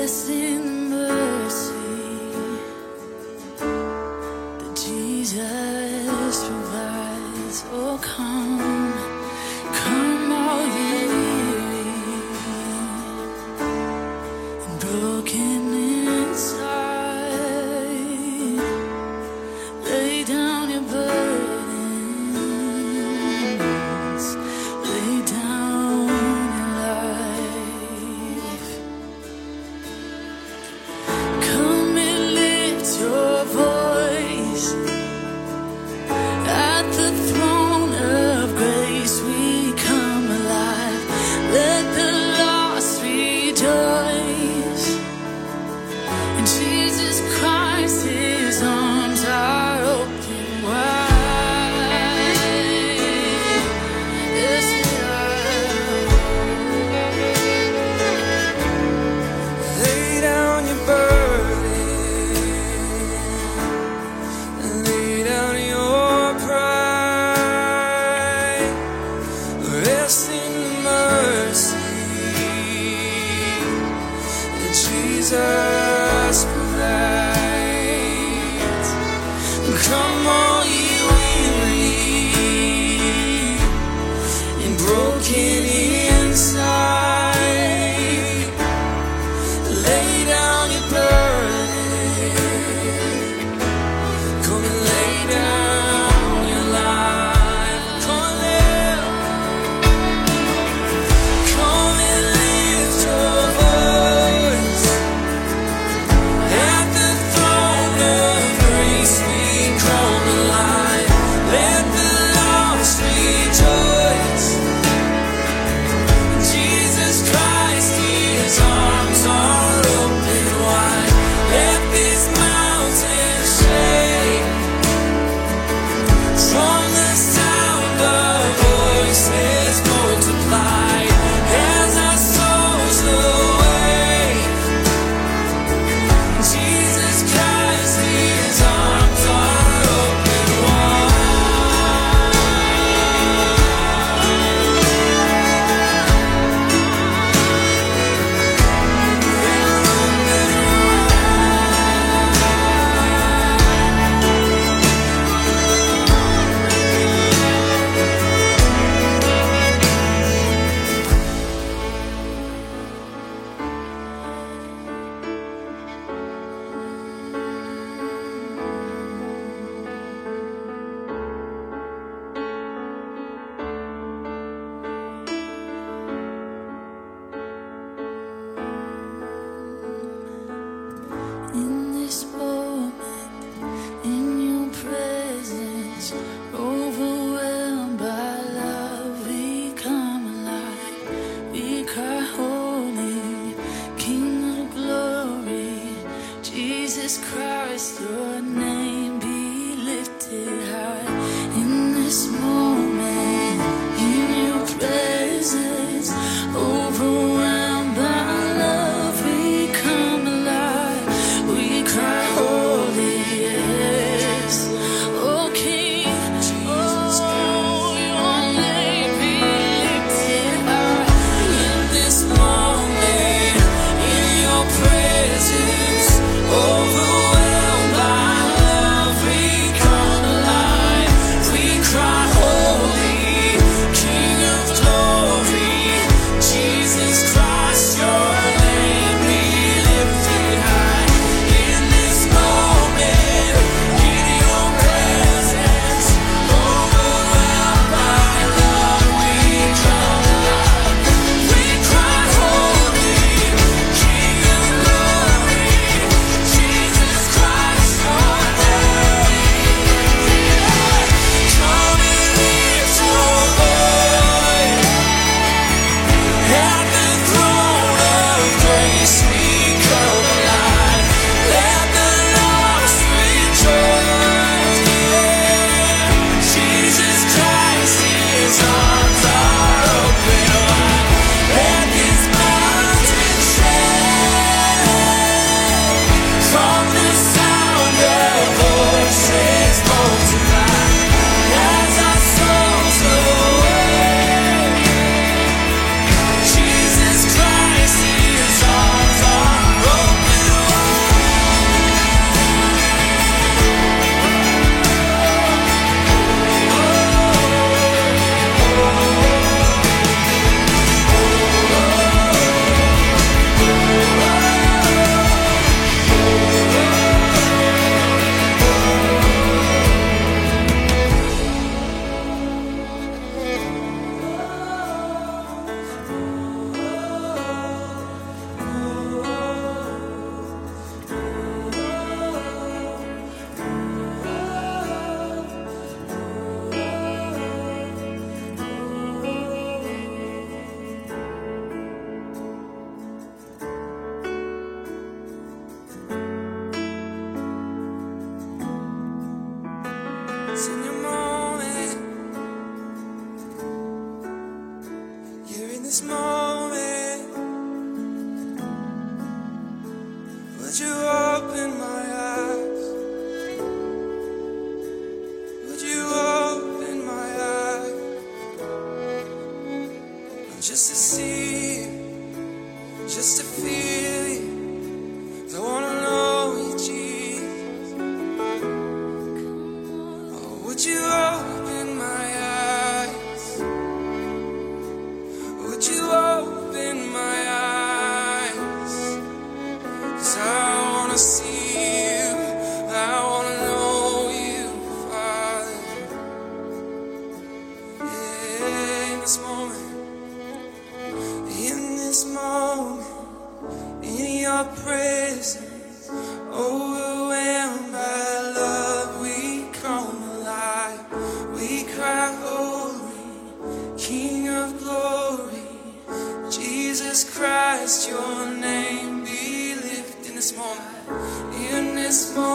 rest in the mercy that Jesus provides. Oh, come, come all ye weary and broken inside. Lay down your burdens, lay down your life. Come and lift your voice at the throne of grace. We come alive. Let the lost rejoice. In Jesus Christ, His arms are open wide. Yes, they are. Lay down your burden, lay down your pride, rest in the mercy that Jesus provides. Come all ye weary and broken inside. Lay down your burden. Come and lay down your life. Come and lift your voice at the throne of grace. We come alive. Let the lost rejoice. Jesus Christ, His arms are open wide. Let these mountains shake from the sound of voices multiplied as our souls awake. Jesus Christ, His arms are open wide. In this moment, in your presence, overwhelmed by love, we come alive. We cry, holy, King of glory, Jesus Christ, your name be lifted high. In this moment, in your presence, overwhelmed by love, we come alive. We cry, holy, yes. Oh, King, oh, your name be lifted high. In this moment, in your presence, overwhelmed Would you open my eyes? Would you open my eyes? Just to see you, just to feel you. I wanna know you, Jesus. Oh, would you open my eyes? Would you open my eyes? 'Cause I wanna see you, I wanna know you, Father. Yeah, in this moment, in your presence, overwhelmed by love, we come alive. We cry, holy, King of glory, Jesus Christ, your name be lifted in this moment. In this moment.